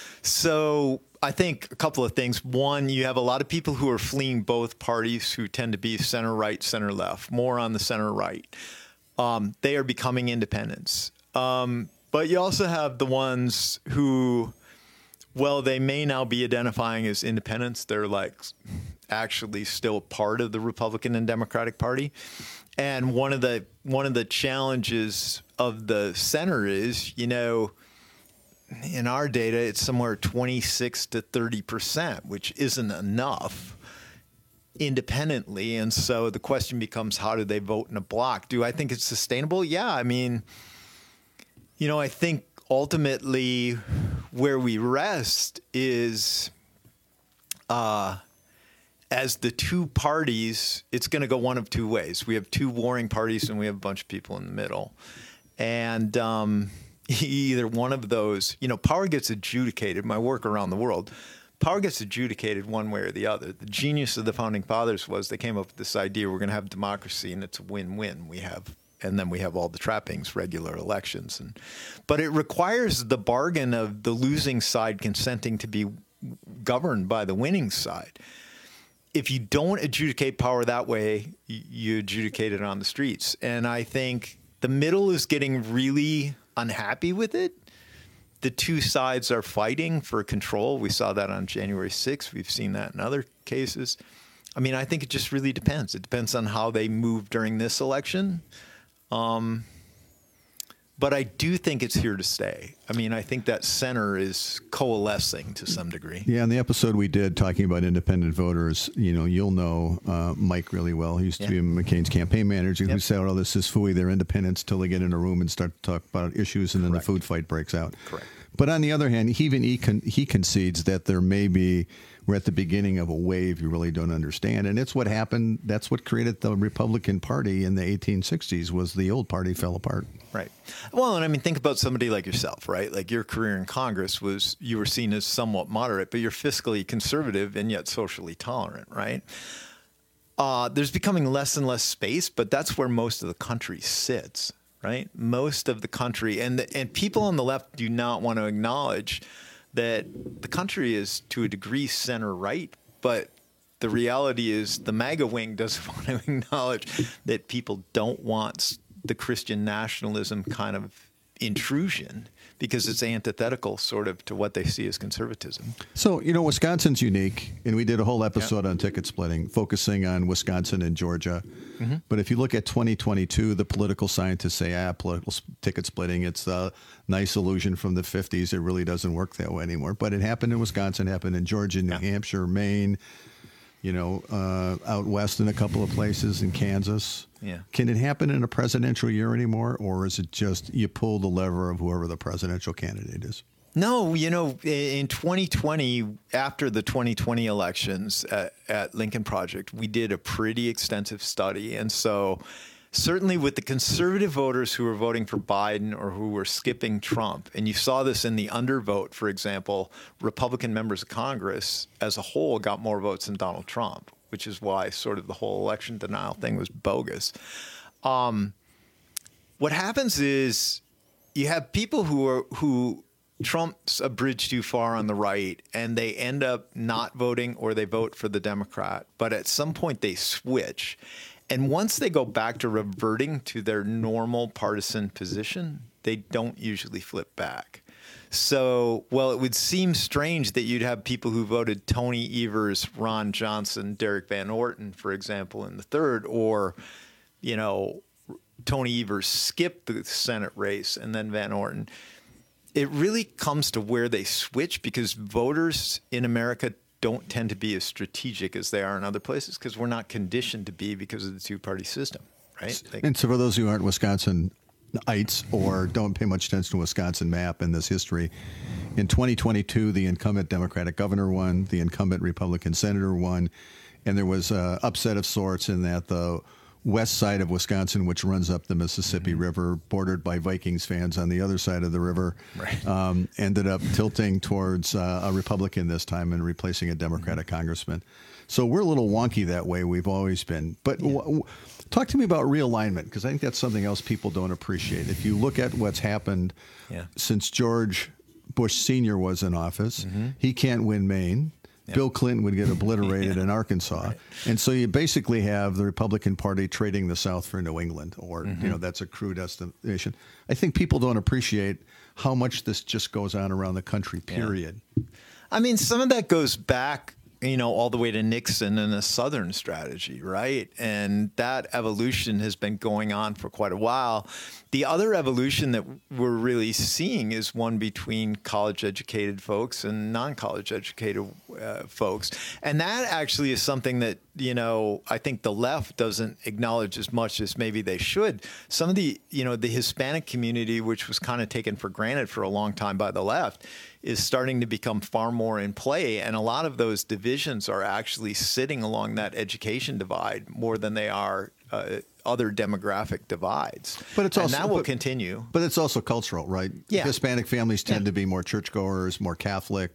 So I think a couple of things. One, you have a lot of people who are fleeing both parties who tend to be center right, center left, more on the center right. Um, they are becoming independents. Um, But you also have the ones who, well, they may now be identifying as independents. They're like actually still part of the Republican and Democratic Party. And one of the one of the challenges of the center is, you know, in our data, it's somewhere twenty-six to thirty percent, which isn't enough independently. And so the question becomes, how do they vote in a block? Do I think it's sustainable? Yeah, I mean... You know, I think ultimately where we rest is uh, as the two parties, it's going to go one of two ways. We have two warring parties and we have a bunch of people in the middle. And um, either one of those, you know, power gets adjudicated. My work around the world, power gets adjudicated one way or the other. The genius of the Founding Fathers was they came up with this idea, we're going to have democracy, and it's a win-win. We have, and then we have all the trappings, regular elections. And, but it requires the bargain of the losing side consenting to be governed by the winning side. If you don't adjudicate power that way, you adjudicate it on the streets. And I think the middle is getting really unhappy with it. The two sides are fighting for control. We saw that on January sixth. We've seen that in other cases. I mean, I think it just really depends. It depends on how they move during this election. Um, but I do think it's here to stay. I mean, I think that center is coalescing to some degree. Yeah, in the episode we did talking about independent voters, you know, you'll know uh, Mike really well. He used to yeah. be McCain's campaign manager yep. who said, oh, this is phooey. They're independents till they get in a room and start to talk about issues, and then Correct. the food fight breaks out. Correct. But on the other hand, he even he, con- he concedes that there may be, we're at the beginning of a wave you really don't understand. And it's what happened. That's what created the Republican Party in the eighteen sixties, was the old party fell apart. Right. Well, and I mean, think about somebody like yourself, right? Like your career in Congress was, you were seen as somewhat moderate, but you're fiscally conservative and yet socially tolerant, right? Uh, there's becoming less and less space, but that's where most of the country sits, right? Most of the country, and the, and people on the left do not want to acknowledge that the country is to a degree center right, but the reality is the MAGA wing doesn't want to acknowledge that people don't want the Christian nationalism kind of intrusion because it's antithetical sort of to what they see as conservatism. So, you know, Wisconsin's unique, and we did a whole episode yep. on ticket splitting, focusing on Wisconsin and Georgia. Mm-hmm. But if you look at twenty twenty-two, the political scientists say, ah, political ticket splitting, it's a nice illusion from the fifties. It really doesn't work that way anymore. But it happened in Wisconsin, happened in Georgia, New yeah. Hampshire, Maine, you know, uh, out west in a couple of places, in Kansas. Yeah. Can it happen in a presidential year anymore, or is it just you pull the lever of whoever the presidential candidate is? No, you know, in twenty twenty, after the twenty twenty elections at, at Lincoln Project, we did a pretty extensive study. And so certainly with the conservative voters who were voting for Biden or who were skipping Trump, and you saw this in the undervote, for example, Republican members of Congress as a whole got more votes than Donald Trump, which is why sort of the whole election denial thing was bogus. Um, what happens is you have people who are who Trump's a bridge too far on the right, and they end up not voting or they vote for the Democrat. But at some point they switch. And once they go back to reverting to their normal partisan position, they don't usually flip back. So, well, it would seem strange that you'd have people who voted Tony Evers, Ron Johnson, Derek Van Orton, for example, in the third, or, you know, Tony Evers skipped the Senate race and then Van Orton. It really comes to where they switch because voters in America don't tend to be as strategic as they are in other places because we're not conditioned to be because of the two-party system, right? Like, and so for those who aren't Wisconsinites or don't pay much attention to Wisconsin map in this history, in twenty twenty-two, the incumbent Democratic governor won, the incumbent Republican senator won, and there was an upset of sorts in that the west side of Wisconsin, which runs up the Mississippi mm-hmm. River, bordered by Vikings fans on the other side of the river, right. um, ended up tilting towards uh, a Republican this time and replacing a Democratic mm-hmm. congressman. So we're a little wonky that way. We've always been. But yeah. w- talk to me about realignment, because I think that's something else people don't appreciate. If you look at what's happened yeah. since George Bush Senior was in office, mm-hmm. he can't win Maine. Yep. Bill Clinton would get obliterated yeah. in Arkansas. Right. And so you basically have the Republican Party trading the South for New England, or, mm-hmm. you know, that's a crude estimation. I think people don't appreciate how much this just goes on around the country, period. Yeah. I mean, some of that goes back, you know, all the way to Nixon and the Southern strategy, right? And that evolution has been going on for quite a while. The other evolution that we're really seeing is one between college-educated folks and non-college educated uh, folks. And that actually is something that, you know, I think the left doesn't acknowledge as much as maybe they should. Some of the, you know, the Hispanic community, which was kind of taken for granted for a long time by the left, is starting to become far more in play. And a lot of those divisions are actually sitting along that education divide more than they are uh, other demographic divides. But it's also, and that will but, continue. But it's also cultural, right? Yeah. Hispanic families tend yeah. to be more churchgoers, more Catholic.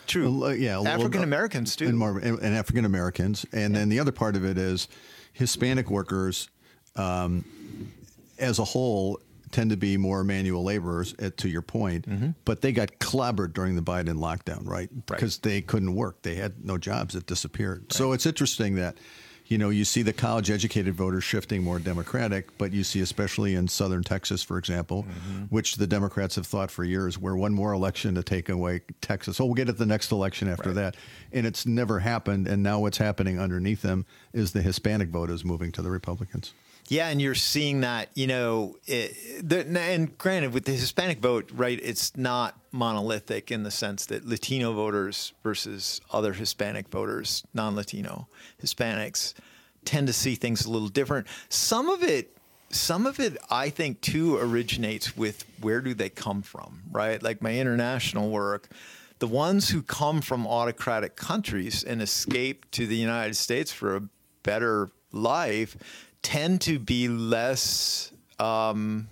True. Uh, yeah. African Americans too. And, more, and, and African Americans. And yeah. then the other part of it is Hispanic workers um, as a whole tend to be more manual laborers, at, to your point, mm-hmm. but they got clobbered during the Biden lockdown, right? Because right. they couldn't work. They had no jobs that disappeared. Right. So it's interesting that, you know, you see the college-educated voters shifting more Democratic, but you see, especially in southern Texas, for example, mm-hmm. which the Democrats have thought for years, we're one more election to take away Texas. Oh, we'll get it the next election after right. that. And it's never happened. And now what's happening underneath them is the Hispanic vote is moving to the Republicans. Yeah, and you're seeing that, you know, it, the, and granted, with the Hispanic vote, right, it's not monolithic in the sense that Latino voters versus other Hispanic voters, non-Latino Hispanics, tend to see things a little different. Some of it, some of it, I think, too, originates with where do they come from, right? Like my international work, the ones who come from autocratic countries and escape to the United States for a better life tend to be less um,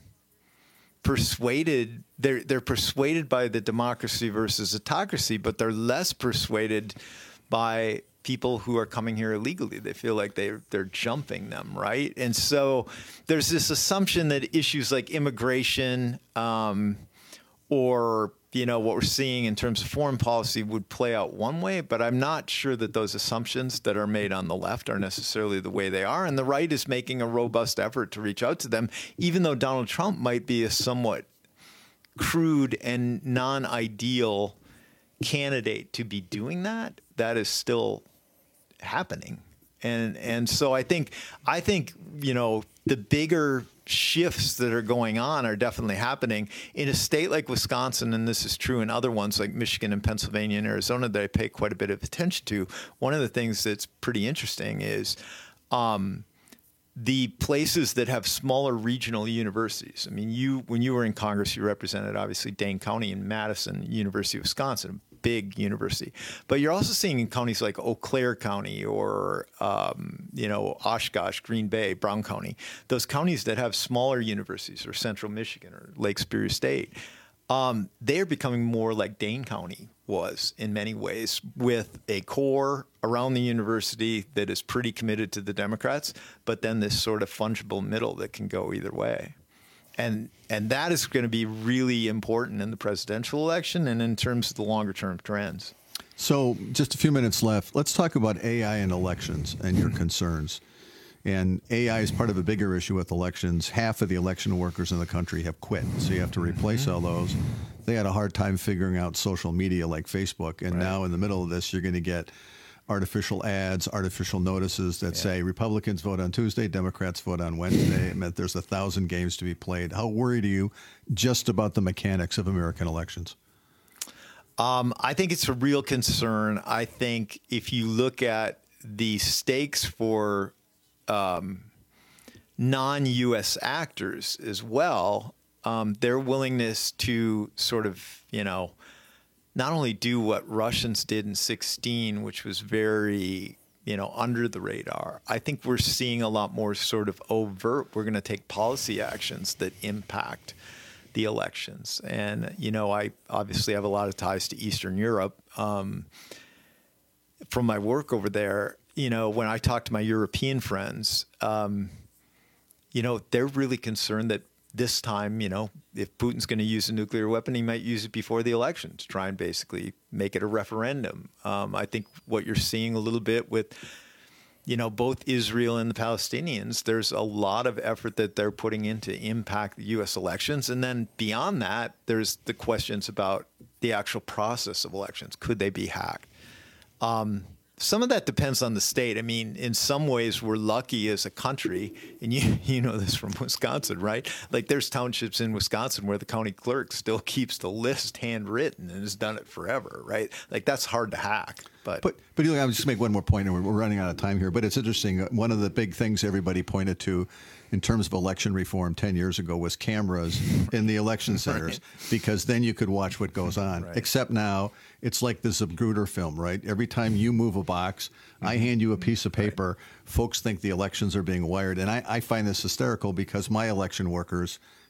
persuaded. They're they're persuaded by the democracy versus autocracy, but they're less persuaded by people who are coming here illegally. They feel like they they're jumping them, right? And so there's this assumption that issues like immigration um, or you know, what we're seeing in terms of foreign policy would play out one way, but I'm not sure that those assumptions that are made on the left are necessarily the way they are. And the right is making a robust effort to reach out to them, even though Donald Trump might be a somewhat crude and non-ideal candidate to be doing that. That is still happening. And and so I think I think, you know, the bigger shifts that are going on are definitely happening in a state like Wisconsin, and this is true in other ones like Michigan and Pennsylvania and Arizona that I pay quite a bit of attention to. One of the things that's pretty interesting is um, the places that have smaller regional universities. I mean, you when you were in Congress, you represented obviously Dane County and Madison, University of Wisconsin, big university. But you're also seeing in counties like Eau Claire County or, um, you know, Oshkosh, Green Bay, Brown County, those counties that have smaller universities, or Central Michigan or Lake Superior State, um, they're becoming more like Dane County was in many ways, with a core around the university that is pretty committed to the Democrats, but then this sort of fungible middle that can go either way. And and that is going to be really important in the presidential election and in terms of the longer term trends. So just a few minutes left. Let's talk about A I and elections and your concerns. And A I is part of a bigger issue with elections. Half of the election workers in the country have quit. So you have to replace all those. They had a hard time figuring out social media like Facebook. And right. now in the middle of this, you're going to get artificial ads, artificial notices that yeah. say Republicans vote on Tuesday, Democrats vote on Wednesday. It meant there's a thousand games to be played. How worried are you just about the mechanics of American elections? Um, I think it's a real concern. I think if you look at the stakes for um, non-U S actors as well, um, their willingness to sort of, you know, not only do what Russians did in sixteen, which was very, you know, under the radar. I think we're seeing a lot more sort of overt. We're going to take policy actions that impact the elections. And, you know, I obviously have a lot of ties to Eastern Europe. Um, from my work over there, you know, when I talk to my European friends, um, you know, they're really concerned that this time, you know, if Putin's going to use a nuclear weapon, he might use it before the election to try and basically make it a referendum. Um, I think what you're seeing a little bit with, you know, both Israel and the Palestinians, there's a lot of effort that they're putting in to impact the U S elections. And then beyond that, there's the questions about the actual process of elections. Could they be hacked? Um, Some of that depends on the state. I mean, in some ways, we're lucky as a country, and you you know this from Wisconsin, right? Like, there's townships in Wisconsin where the county clerk still keeps the list handwritten and has done it forever, right? Like, that's hard to hack. But but, but I would just make one more point, and we're, we're running out of time here. But it's interesting. One of the big things everybody pointed to in terms of election reform ten years ago was cameras in the election centers, right. because then you could watch what goes on. Right. Except now, it's like the Zapruder film, right? Every time you move a box, mm-hmm. I hand you a piece of paper. Right. Folks think the elections are being wired. And I, I find this hysterical because my election workers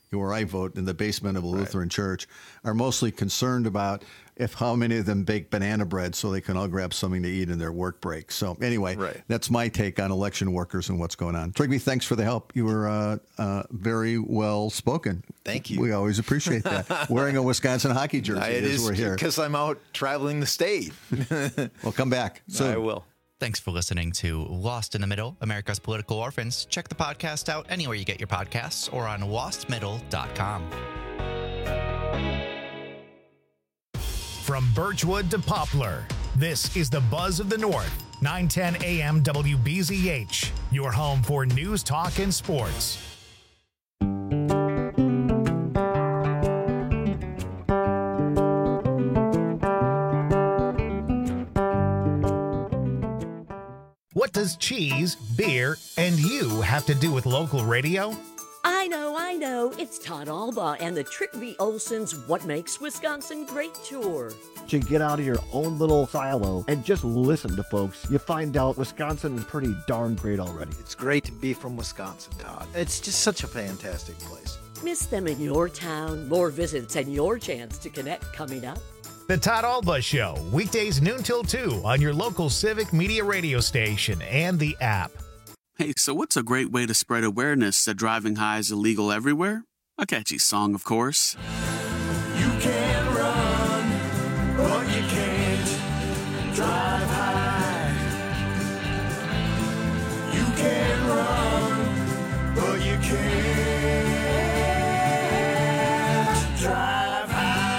where I vote, in the basement of a Lutheran right. church, are mostly concerned about if how many of them bake banana bread so they can all grab something to eat in their work break. So anyway, right. that's my take on election workers and what's going on. Trigby, thanks for the help. You were uh, uh, very well spoken. Thank you. We always appreciate that. Wearing a Wisconsin hockey jersey it as is we're here. Because I'm out traveling the state. Well, come back soon. I will. Thanks for listening to Lost in the Middle, America's Political Orphans. Check the podcast out anywhere you get your podcasts or on lost middle dot com. From Birchwood to Poplar, this is the Buzz of the North, nine ten A M W B Z H, your home for news, talk, and sports. What does cheese, beer, and you have to do with local radio? I know, I know. It's Todd Alba and the Trigby Olson's What Makes Wisconsin Great tour. To get out of your own little silo and just listen to folks, you find out Wisconsin is pretty darn great already. It's great to be from Wisconsin, Todd. It's just such a fantastic place. Miss them in your town, more visits, and your chance to connect coming up. The Todd Alba Show, weekdays noon till two on your local Civic Media radio station and the app. Hey, so what's a great way to spread awareness that driving high is illegal everywhere? A catchy song, of course. You can run, but you can't drive high. You can run, but you can't drive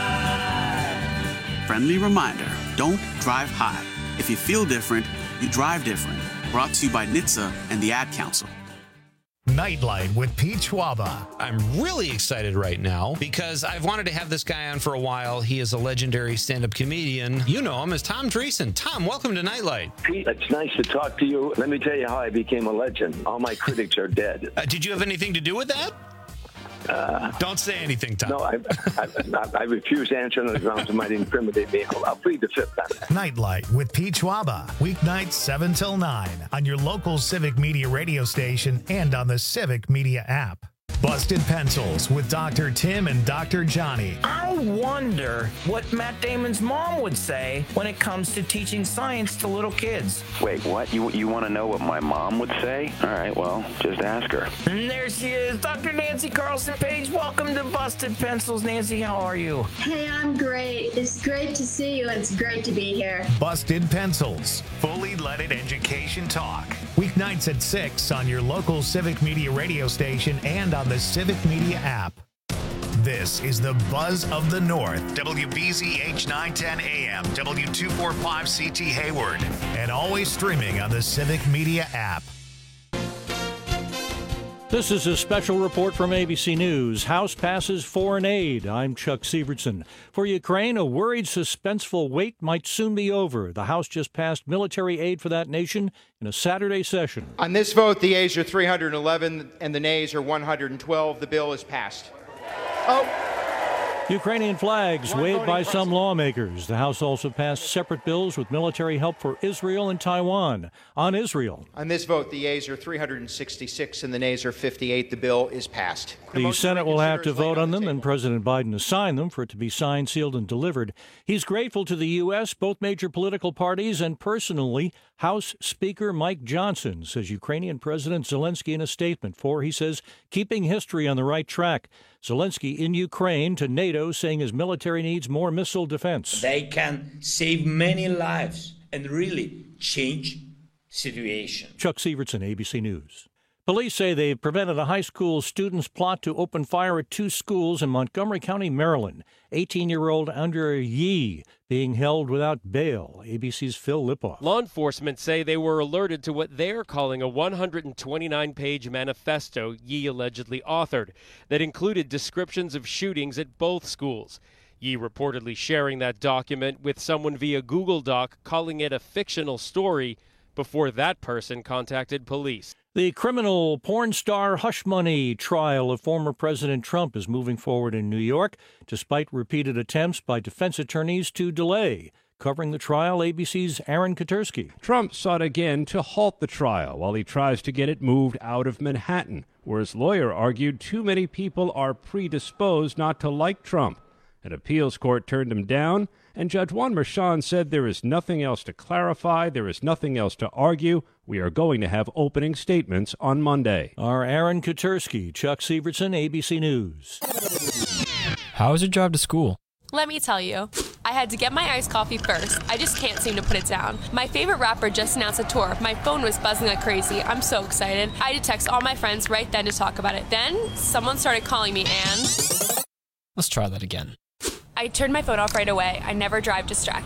high. Friendly reminder, don't drive high. If you feel different, you drive different. Brought to you by N H T S A and the Ad Council. Nightlight with Pete Schwaba. I'm really excited right now because I've wanted to have this guy on for a while. He is a legendary stand-up comedian. You know him as Tom Dreesen. Tom, welcome to Nightlight. Pete, it's nice to talk to you. Let me tell you how I became a legend. All my critics are dead. Uh, did you have anything to do with that? Uh, Don't say anything, Tom. No, I, I, I, I refuse to answer on the grounds it might incriminate me. I'll, I'll plead the fifth on it. Nightlight with Pete Schwaba. Weeknights seven till nine on your local Civic Media radio station and on the Civic Media app. Busted Pencils with Doctor Tim and Doctor Johnny. I wonder what Matt Damon's mom would say when it comes to teaching science to little kids. Wait, what? You you want to know what my mom would say? All right, well, just ask her. And there she is, Doctor Nancy Carlson Page. Welcome to Busted Pencils. Nancy, how are you? Hey, I'm great. It's great to see you. It's great to be here. Busted Pencils, fully leaded education talk. Weeknights at six on your local Civic Media radio station and on the Civic Media app. This is the Buzz of the North, W B Z H nine ten A M, W two forty-five C T Hayward, and always streaming on the Civic Media app. This is a special report from A B C News. House passes foreign aid. I'm Chuck Sievertson. For Ukraine, a worried, suspenseful wait might soon be over. The House just passed military aid for that nation in a Saturday session. On this vote, the ayes are three hundred eleven and the nays are one hundred twelve. The bill is passed. Oh. Ukrainian flags waved by some lawmakers. The House also passed separate bills with military help for Israel and Taiwan. On Israel. On this vote, the ayes are three hundred sixty-six and the nays are fifty-eight. The bill is passed. The Senate will have to vote on them, and President Biden has signed them for it to be signed, sealed, and delivered. He's grateful to the U S, both major political parties, and personally, House Speaker Mike Johnson, says Ukrainian President Zelensky in a statement, for, he says, keeping history on the right track. Zelensky in Ukraine to NATO, saying his military needs more missile defense. They can save many lives and really change situation. Chuck Sievertson, A B C News. Police say they've prevented a high school student's plot to open fire at two schools in Montgomery County, Maryland. eighteen-year-old Andrea Yee being held without bail. A B C's Phil Lipoff. Law enforcement say they were alerted to what they're calling a one hundred twenty-nine page manifesto Yee allegedly authored that included descriptions of shootings at both schools. Yee reportedly sharing that document with someone via Google Doc, calling it a fictional story before that person contacted police. The criminal porn star hush money trial of former President Trump is moving forward in New York, despite repeated attempts by defense attorneys to delay. Covering the trial, A B C's Aaron Katersky. Trump sought again to halt the trial while he tries to get it moved out of Manhattan, where his lawyer argued too many people are predisposed not to like Trump. An appeals court turned him down, and Judge Juan Merchan said there is nothing else to clarify, there is nothing else to argue. We are going to have opening statements on Monday. Our Aaron Katersky, Chuck Severson, A B C News. How was your drive to school? Let me tell you. I had to get my iced coffee first. I just can't seem to put it down. My favorite rapper just announced a tour. My phone was buzzing like crazy. I'm so excited. I had to text all my friends right then to talk about it. Then, someone started calling me and... Let's try that again. I turned my phone off right away. I never drive distracted.